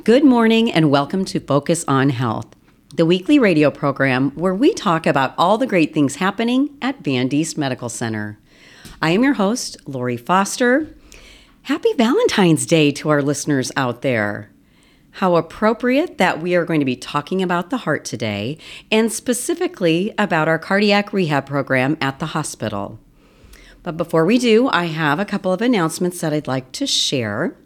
Good morning and welcome to Focus on Health, the weekly radio program where we talk about all the great things happening at Van Diest Medical Center. I am your host, Lori Foster. Happy Valentine's Day to our listeners out there. How appropriate that we are going to be talking about the heart today, and specifically about our cardiac rehab program at the hospital. But before we do, I have a couple of announcements that I'd like to share.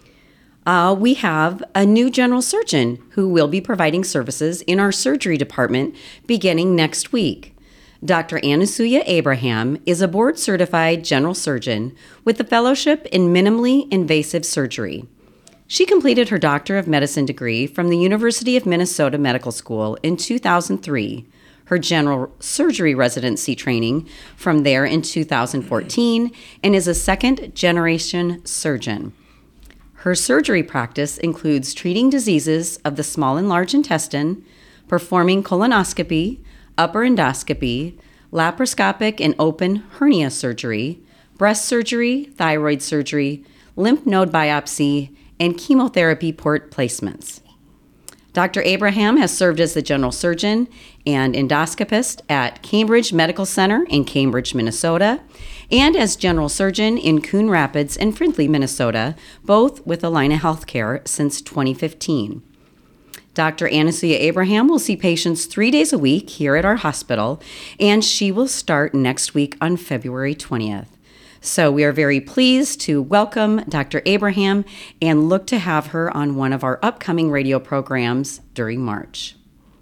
We have a new general surgeon who will be providing services in our surgery department beginning next week. Dr. Anasuya Abraham is a board-certified general surgeon with a fellowship in minimally invasive surgery. She completed her Doctor of Medicine degree from the University of Minnesota Medical School in 2003, her general surgery residency training from there in 2014, and is a second-generation surgeon. Her surgery practice includes treating diseases of the small and large intestine, performing colonoscopy, upper endoscopy, laparoscopic and open hernia surgery, breast surgery, thyroid surgery, lymph node biopsy, and chemotherapy port placements. Dr. Abraham has served as the general surgeon and endoscopist at Cambridge Medical Center in Cambridge, Minnesota, and as general surgeon in Coon Rapids and Fridley, Minnesota, both with Allina Healthcare since 2015. Dr. Anasuya Abraham will see patients 3 days a week here at our hospital, and she will start next week on February 20th. So we are very pleased to welcome Dr. Abraham and look to have her on one of our upcoming radio programs during March.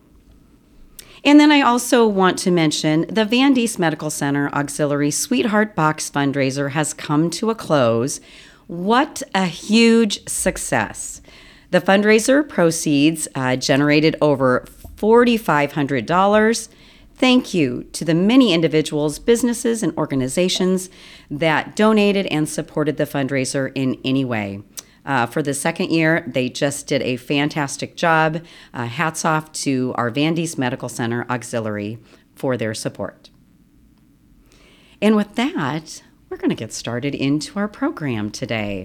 And then I also want to mention the Van Diest Medical Center Auxiliary Sweetheart Box fundraiser has come to a close. What a huge success. The fundraiser proceeds generated over $4,500. Thank you to the many individuals, businesses, and organizations that donated and supported the fundraiser in any way. For the second year, they just did a fantastic job. Hats off to our Van Diest Medical Center Auxiliary for their support. And with that, we're going to get started into our program today.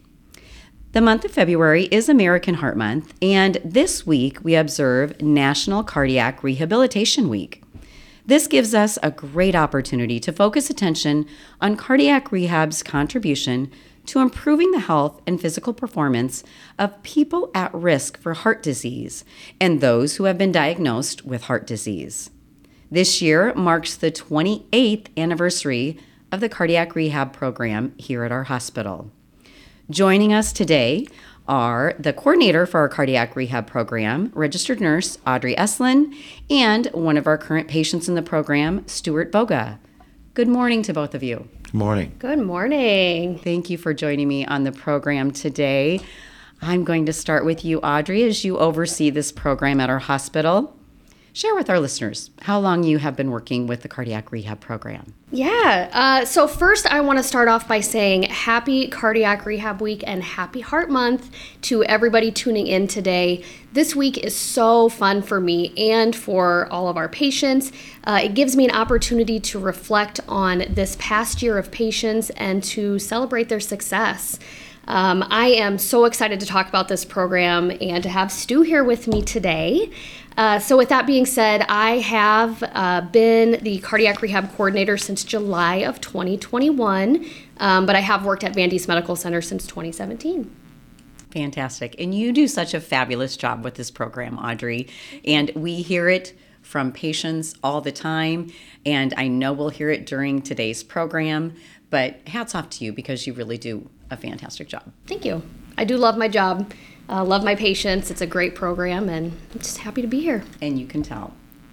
The month of February is American Heart Month, and this week we observe National Cardiac Rehabilitation Week. This gives us a great opportunity to focus attention on cardiac rehab's contribution to improving the health and physical performance of people at risk for heart disease and those who have been diagnosed with heart disease. This year marks the 28th anniversary of the cardiac rehab program here at our hospital. Joining us today are the coordinator for our cardiac rehab program, registered nurse Audrey Eslin, and one of our current patients in the program, Stuart Boga. Good morning to both of you. Good morning. Good morning. Thank you for joining me on the program today. I'm going to start with you, Audrey, as you oversee this program at our hospital. Share with our listeners how long you have been working with the cardiac rehab program. Yeah. So first, I want to start off by saying happy Cardiac Rehab Week and happy Heart Month to everybody tuning in today. This week is so fun for me and for all of our patients. It gives me an opportunity to reflect on this past year of patients and to celebrate their success. I am so excited to talk about this program and to have Stu here with me today. So with that being said, I have been the cardiac rehab coordinator since July of 2021, but I have worked at Van Diest Medical Center since 2017. Fantastic. And you do such a fabulous job with this program, Audrey. And we hear it from patients all the time, and I know we'll hear it during today's program, but hats off to you because you really do a fantastic job. Thank you. I do love my job. Love my patients. It's a great program, and I'm just happy to be here. And you can tell.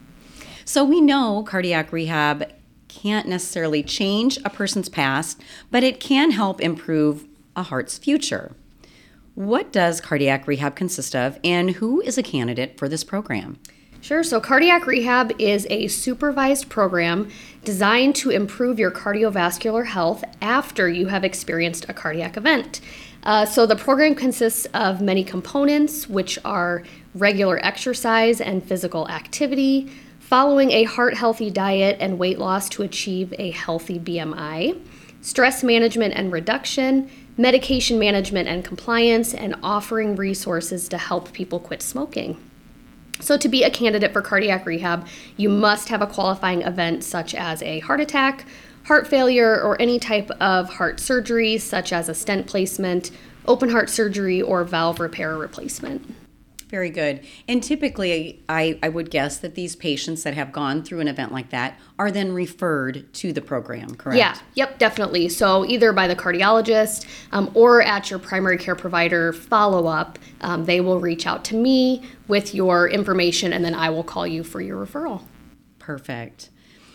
So we know cardiac rehab can't necessarily change a person's past, but it can help improve a heart's future. What does cardiac rehab consist of, and who is a candidate for this program? Sure. So cardiac rehab is a supervised program designed to improve your cardiovascular health after you have experienced a cardiac event. So the program consists of many components, which are regular exercise and physical activity, following a heart-healthy diet and weight loss to achieve a healthy BMI, stress management and reduction, medication management and compliance, and offering resources to help people quit smoking. So to be a candidate for cardiac rehab, you must have a qualifying event such as a heart attack, heart failure, or any type of heart surgery such as a stent placement, open heart surgery, or valve repair or replacement. Very good. And typically, I would guess that these patients that have gone through an event like that are then referred to the program, correct? Yeah, yep, definitely. So either by the cardiologist or at your primary care provider follow-up, they will reach out to me with your information, and then I will call you for your referral. Perfect.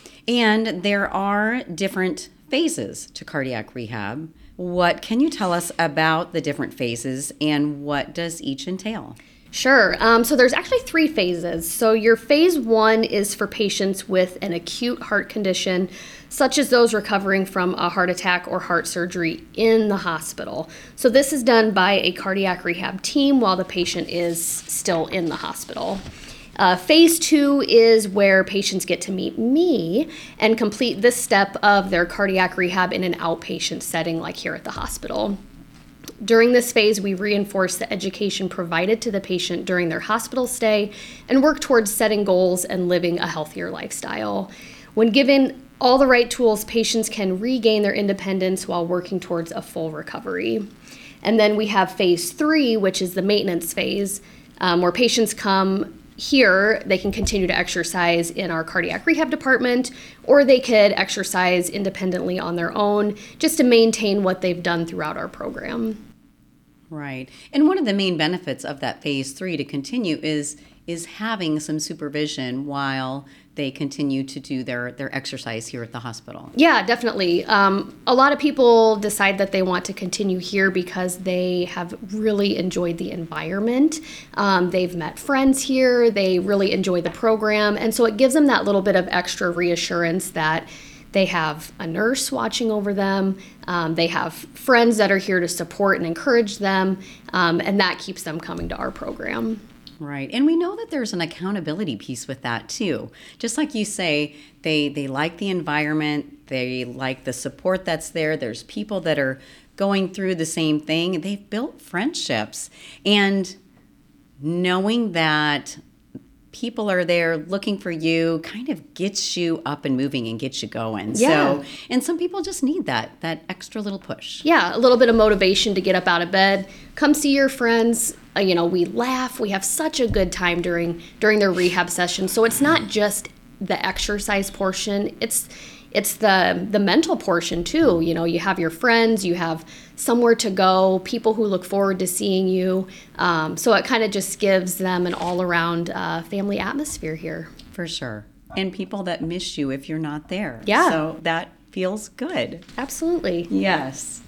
And there are different phases to cardiac rehab. What can you tell us about the different phases, and what does each entail? Sure. So there's actually 3 phases. So your phase 1 is for patients with an acute heart condition, such as those recovering from a heart attack or heart surgery in the hospital. So this is done by a cardiac rehab team while the patient is still in the hospital. Phase 2 is where patients get to meet me and complete this step of their cardiac rehab in an outpatient setting like here at the hospital. During this phase, we reinforce the education provided to the patient during their hospital stay and work towards setting goals and living a healthier lifestyle. When given all the right tools, patients can regain their independence while working towards a full recovery. And then we have phase 3, which is the maintenance phase, where patients come here. They can continue to exercise in our cardiac rehab department, or they could exercise independently on their own just to maintain what they've done throughout our program. Right. And one of the main benefits of that phase 3 to continue is having some supervision while they continue to do their exercise here at the hospital. Yeah, definitely. A lot of people decide that they want to continue here because they have really enjoyed the environment. They've met friends here. They really enjoy the program. And so it gives them that little bit of extra reassurance that they have a nurse watching over them. They have friends that are here to support and encourage them. And that keeps them coming to our program. Right. And we know that there's an accountability piece with that too. Just like you say, they like the environment, they like the support that's there. There's people that are going through the same thing. They've built friendships. And knowing that people are there looking for you kind of gets you up and moving and gets you going. Yeah. So, and some people just need that extra little push. Yeah, a little bit of motivation to get up out of bed. Come see your friends. We laugh. We have such a good time during their rehab session. So it's not just the exercise portion. It's the mental portion too. You have your friends. You have somewhere to go. People who look forward to seeing you. So it kind of just gives them an all-around family atmosphere here. For sure. And people that miss you if you're not there. Yeah. So that feels good. Absolutely. Yes.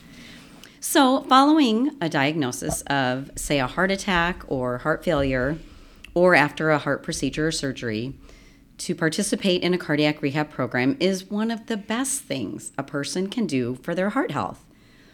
So following a diagnosis of, say, a heart attack or heart failure, or after a heart procedure or surgery, to participate in a cardiac rehab program is one of the best things a person can do for their heart health.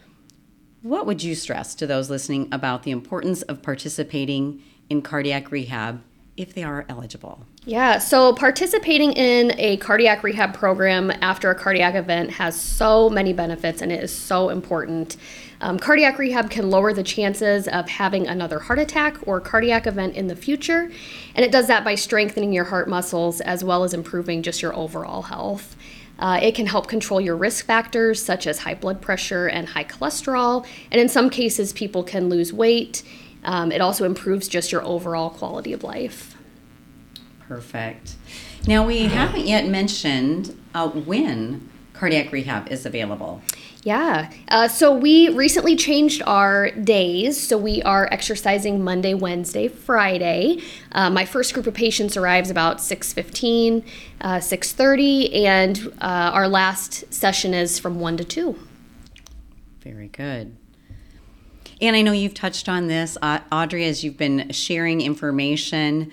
What would you stress to those listening about the importance of participating in cardiac rehab if they are eligible? Yeah, so participating in a cardiac rehab program after a cardiac event has so many benefits, and it is so important. Cardiac rehab can lower the chances of having another heart attack or cardiac event in the future, and it does that by strengthening your heart muscles as well as improving just your overall health. It can help control your risk factors such as high blood pressure and high cholesterol, and in some cases people can lose weight. It also improves just your overall quality of life. Perfect. Now, we haven't yet mentioned when cardiac rehab is available. Yeah. So we recently changed our days. So we are exercising Monday, Wednesday, Friday. My first group of patients arrives about 6:15, 6:30, and our last session is from 1 to 2. Very good. And I know you've touched on this, Audrey, as you've been sharing information.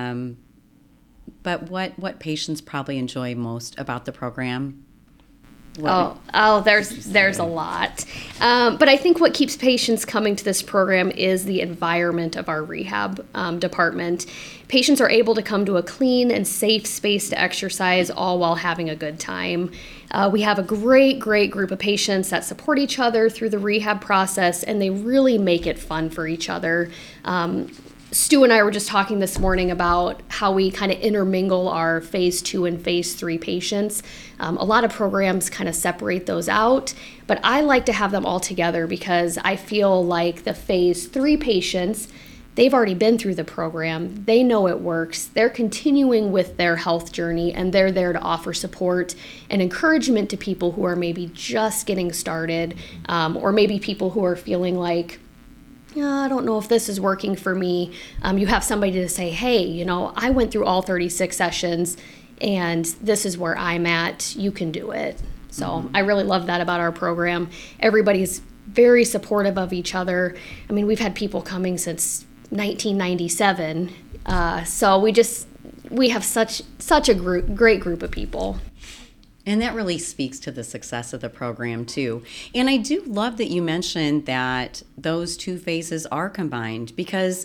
But what patients probably enjoy most about the program? There's a lot. But I think what keeps patients coming to this program is the environment of our rehab department. Patients are able to come to a clean and safe space to exercise, all while having a good time. We have a great group of patients that support each other through the rehab process, and they really make it fun for each other. Stu and I were just talking this morning about how we kind of intermingle our phase 2 and phase 3 patients. A lot of programs kind of separate those out, but I like to have them all together because I feel like the phase 3 patients, they've already been through the program. They know it works. They're continuing with their health journey, and they're there to offer support and encouragement to people who are maybe just getting started, or maybe people who are feeling like, I don't know if this is working for me. You have somebody to say, hey, I went through all 36 sessions and this is where I'm at. You can do it. So I really love that about our program. Everybody's very supportive of each other. I mean, we've had people coming since 1997. So we have such a great group of people. And that really speaks to the success of the program, too. And I do love that you mentioned that those two phases are combined, because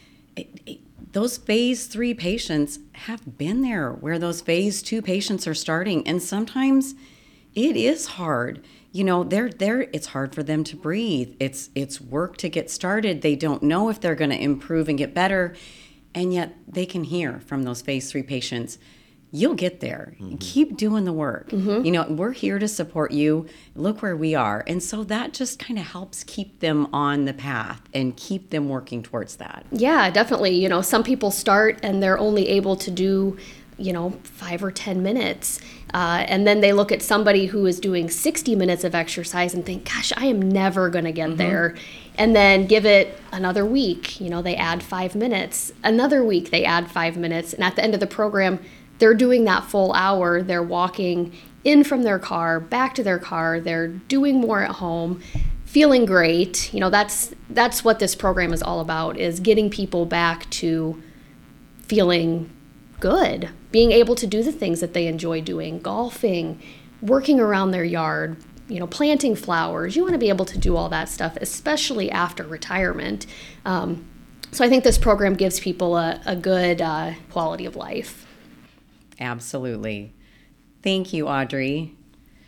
those phase 3 patients have been there where those phase 2 patients are starting. And sometimes it is hard. They're there. It's hard for them to breathe. It's work to get started. They don't know if they're going to improve and get better. And yet they can hear from those phase 3 patients, you'll get there. Keep doing the work. We're here to support you. Look where we are. And so that just kind of helps keep them on the path and keep them working towards that. Yeah, definitely. Some people start and they're only able to do, 5 or 10 minutes. And then they look at somebody who is doing 60 minutes of exercise and think, gosh, I am never going to get there. And then give it another week. They add 5 minutes. Another week, they add 5 minutes. And at the end of the program, they're doing that full hour. They're walking in from their car, back to their car. They're doing more at home, feeling great. That's what this program is all about, is getting people back to feeling good, being able to do the things that they enjoy doing, golfing, working around their yard, planting flowers. You want to be able to do all that stuff, especially after retirement. So I think this program gives people a good quality of life. Absolutely. Thank you, Audrey.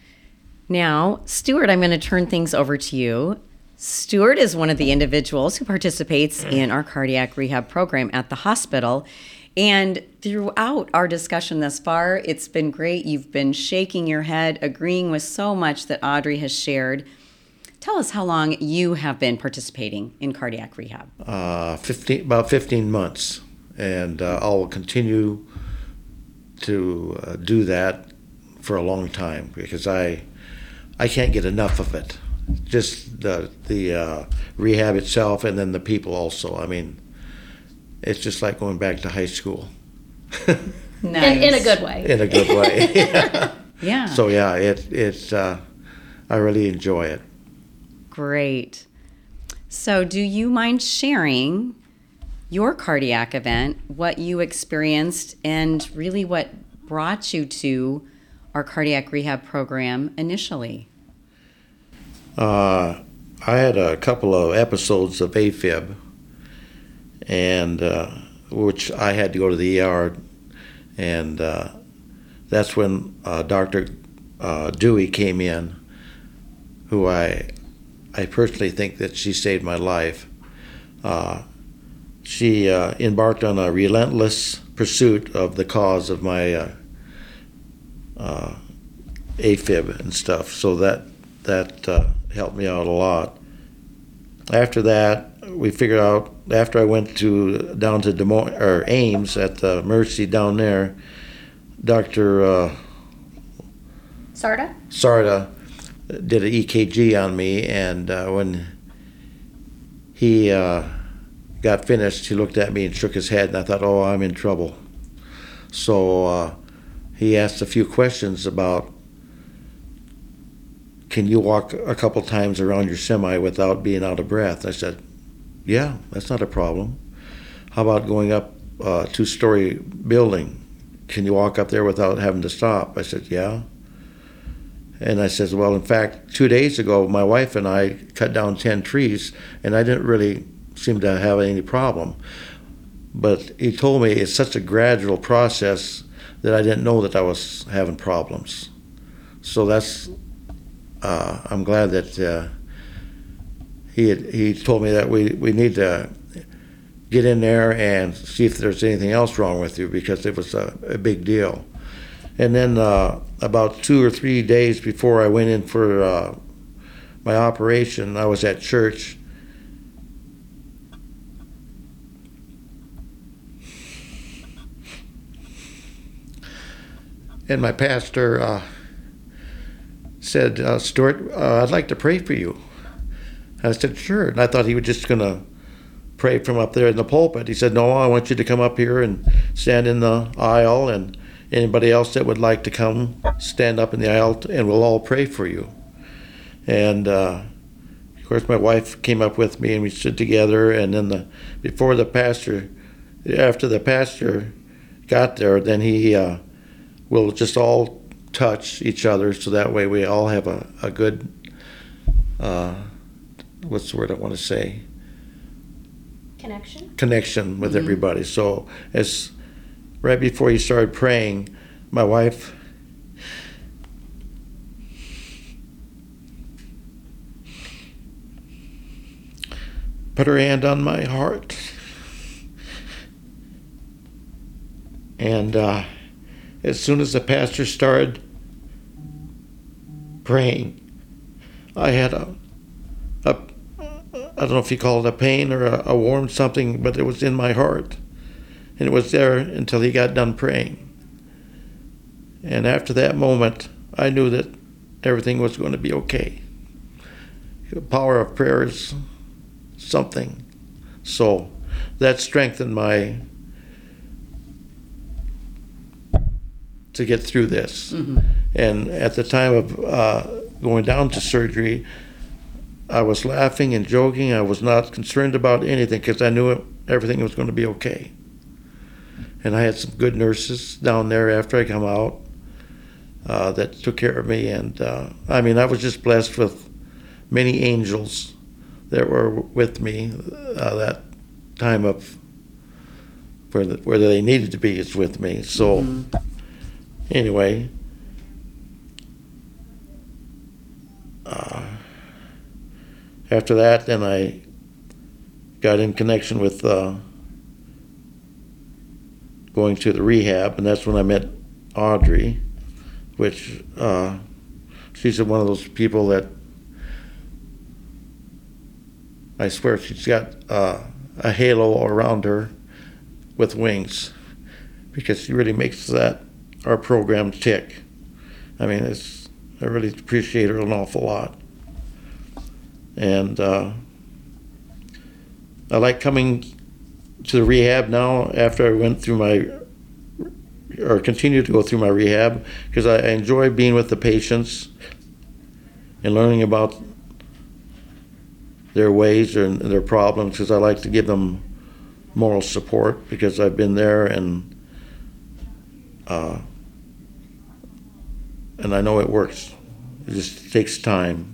Now, Stuart, I'm going to turn things over to you. Stuart is one of the individuals who participates in our cardiac rehab program at the hospital. And throughout our discussion thus far, it's been great. You've been shaking your head, agreeing with so much that Audrey has shared. Tell us how long you have been participating in cardiac rehab. About 15 months. And I'll continue to do that for a long time, because I can't get enough of it. Just the rehab itself, and then the people also. I mean, it's just like going back to high school. Nice. In a good way. In a good way. Yeah. So yeah, it's I really enjoy it. Great. So do you mind sharing your cardiac event, what you experienced, and really what brought you to our cardiac rehab program initially? I had a couple of episodes of AFib, and which I had to go to the ER, and that's when Dr. Dewey came in, who I personally think that she saved my life. She embarked on a relentless pursuit of the cause of my AFib and stuff, so that helped me out a lot. After that, we figured out, after I went down to Des Moines, or Ames at the Mercy down there, Dr. Sarda did an EKG on me, and when he got finished, he looked at me and shook his head, and I thought, oh, I'm in trouble. So he asked a few questions about, can you walk a couple times around your semi without being out of breath? I said, yeah, that's not a problem. How about going up a 2-story building? Can you walk up there without having to stop? I said, yeah. And I says, well, in fact, 2 days ago, my wife and I cut down 10 trees, and I didn't really seem to have any problem. But he told me it's such a gradual process that I didn't know that I was having problems. So that's, I'm glad that he told me that we need to get in there and see if there's anything else wrong with you, because it was a big deal. And then about 2 or 3 days before I went in for my operation, I was at church. And my pastor said, Stuart, I'd like to pray for you. I said, sure. And I thought he was just going to pray from up there in the pulpit. He said, no, I want you to come up here and stand in the aisle, and anybody else that would like to come, stand up in the aisle, and we'll all pray for you. And of course, my wife came up with me, and we stood together. And then after the pastor got there, then he we'll just all touch each other, so that way we all have a good, what's the word I want to say? Connection with everybody. So as right before he started praying, my wife put her hand on my heart, and as soon as the pastor started praying, I had I don't know if you call it a pain or a warm something, but it was in my heart. And it was there until he got done praying. And after that moment, I knew that everything was going to be okay. The power of prayer is something. So that strengthened to get through this. Mm-hmm. And at the time of going down to surgery, I was laughing and joking. I was not concerned about anything because I knew everything was going to be okay. And I had some good nurses down there after I come out that took care of me. And I was just blessed with many angels that were with me that time of where they needed to be is with me. So anyway, after that, then I got in connection with going to the rehab, and that's when I met Audrey, which she's one of those people that I swear she's got a halo around her with wings, because she really makes our program tick. I really appreciate her an awful lot. And I like coming to the rehab now after I went through continue to go through my rehab, because I enjoy being with the patients and learning about their ways and their problems, because I like to give them moral support, because I've been there and I know it works. It just takes time.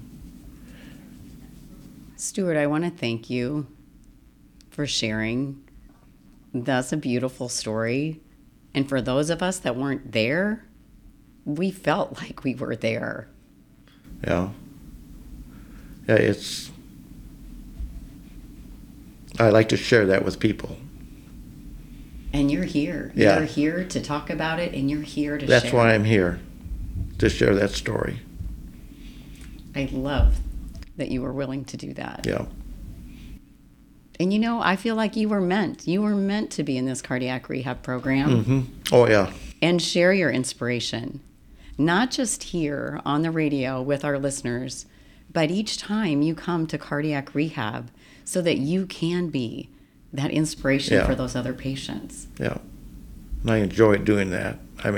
Stuart, I want to thank you for sharing. That's a beautiful story. And for those of us that weren't there, we felt like we were there. Yeah, I like to share that with people. And you're here. Yeah. You're here to talk about it, and you're here to share. That's why I'm here, to share that story. I love that you were willing to do that. Yeah. And I feel like you were meant to be in this cardiac rehab program. Mm-hmm. Oh, yeah. And share your inspiration, not just here on the radio with our listeners, but each time you come to cardiac rehab, so that you can be that inspiration for those other patients. Yeah. And I enjoy doing that.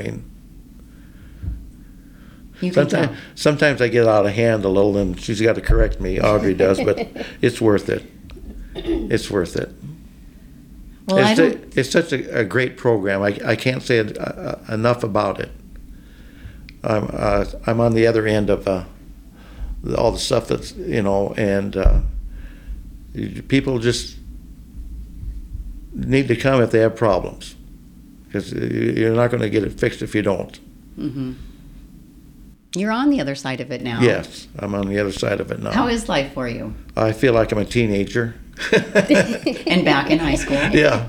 Sometimes I get out of hand a little, and she's got to correct me. Audrey does, but it's worth it. It's worth it. Well, it's such a great program. I can't say enough about it. I'm on the other end of all the stuff that's, and people just need to come if they have problems, because you're not going to get it fixed if you don't. Mm-hmm. You're on the other side of it now. Yes, I'm on the other side of it now. How is life for you? I feel like I'm a teenager. And back in high school. Yeah.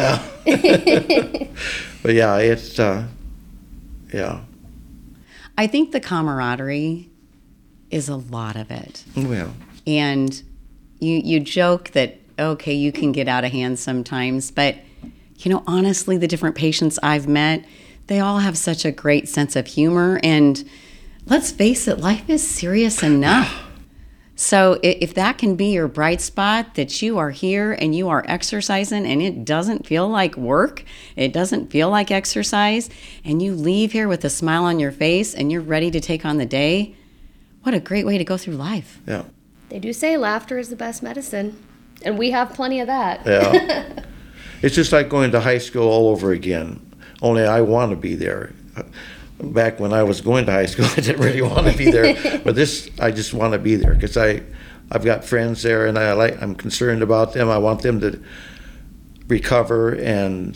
But yeah, it's, yeah. I think the camaraderie is a lot of it. Well. And you joke that, okay, you can get out of hand sometimes, but, honestly, the different patients I've met, they all have such a great sense of humor, and let's face it, life is serious enough. So if that can be your bright spot, that you are here and you are exercising and it doesn't feel like work, it doesn't feel like exercise, and you leave here with a smile on your face and you're ready to take on the day, what a great way to go through life. Yeah. They do say laughter is the best medicine, and we have plenty of that. Yeah. It's just like going to high school all over again, only I want to be there. Back when I was going to high school, I didn't really want to be there, but I just want to be there because I've got friends there, and I'm concerned about them. I want them to recover, and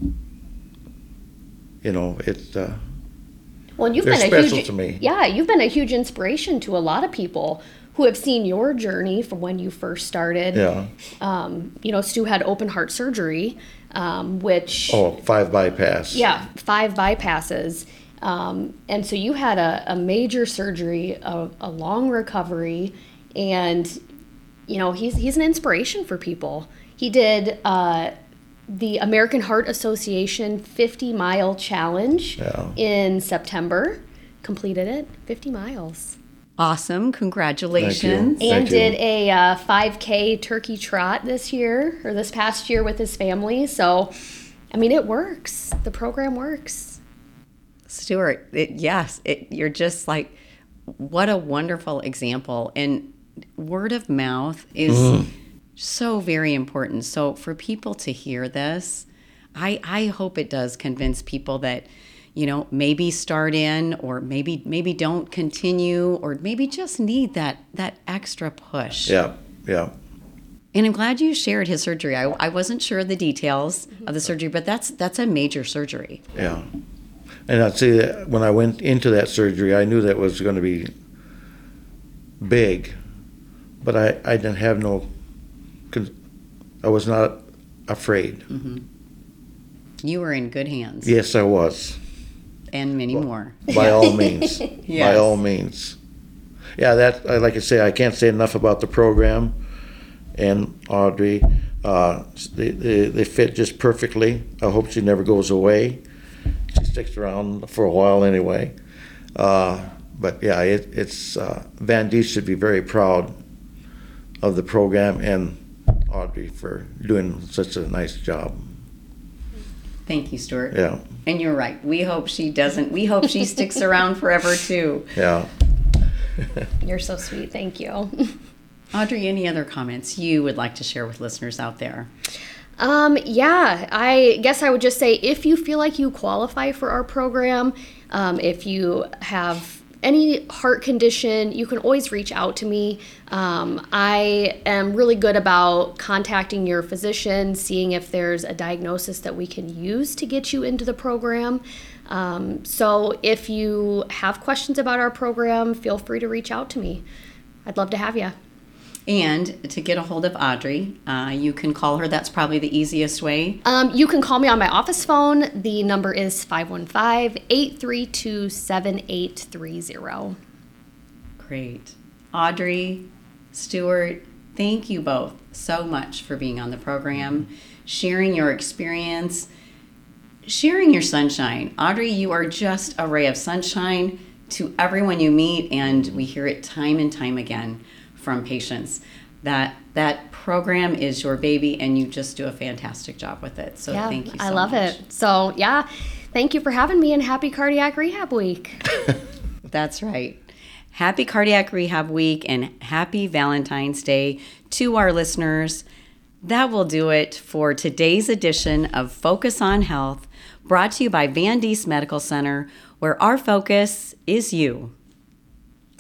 it's well, you've they're been special a huge, to me. Yeah, you've been a huge inspiration to a lot of people who have seen your journey from when you first started. Yeah. Stu had open heart surgery, which 5 bypass. Yeah, 5 bypasses. And so you had a major surgery, a long recovery, and he's an inspiration for people. He did the American Heart Association 50-mile challenge in September. Completed it, 50 miles. Awesome, congratulations. Thank you. And did a 5K turkey trot this past year with his family. So, it works. The program works. Stuart, you're just like, what a wonderful example. And word of mouth is so very important. So for people to hear this, I hope it does convince people that, maybe start in, or maybe don't continue, or maybe just need that extra push. Yeah. And I'm glad you shared his surgery. I wasn't sure of the details of the surgery, but that's a major surgery. Yeah. And I'd say that when I went into that surgery, I knew that was going to be big, but I didn't have I was not afraid. Mm-hmm. You were in good hands. Yes, I was. And many more. By all means. Yes. By all means. Yeah, like I say, I can't say enough about the program and Audrey. They fit just perfectly. I hope she never goes away. She sticks around for a while anyway. But yeah, it's Van Diest should be very proud of the program and Audrey for doing such a nice job. Thank you, Stuart. Yeah. And you're right. We hope she doesn't. We hope she sticks around forever too. Yeah. You're so sweet. Thank you. Audrey, any other comments you would like to share with listeners out there? Yeah, I guess I would just say, if you feel like you qualify for our program, if you have any heart condition, you can always reach out to me. I am really good about contacting your physician, seeing if there's a diagnosis that we can use to get you into the program. So if you have questions about our program, feel free to reach out to me. I'd love to have you. And to get a hold of Audrey, you can call her. That's probably the easiest way. You can call me on my office phone. The number is 515-832-7830. Great. Audrey, Stuart, thank you both so much for being on the program, sharing your experience, sharing your sunshine. Audrey, you are just a ray of sunshine to everyone you meet, and we hear it time and time again from patients that program is your baby, and you just do a fantastic job with it. So thank you so much. I love it. So thank you for having me, and happy Cardiac Rehab Week. That's right. Happy Cardiac Rehab Week and happy Valentine's Day to our listeners. That will do it for today's edition of Focus on Health, brought to you by Van Diest Medical Center. where our focus is you.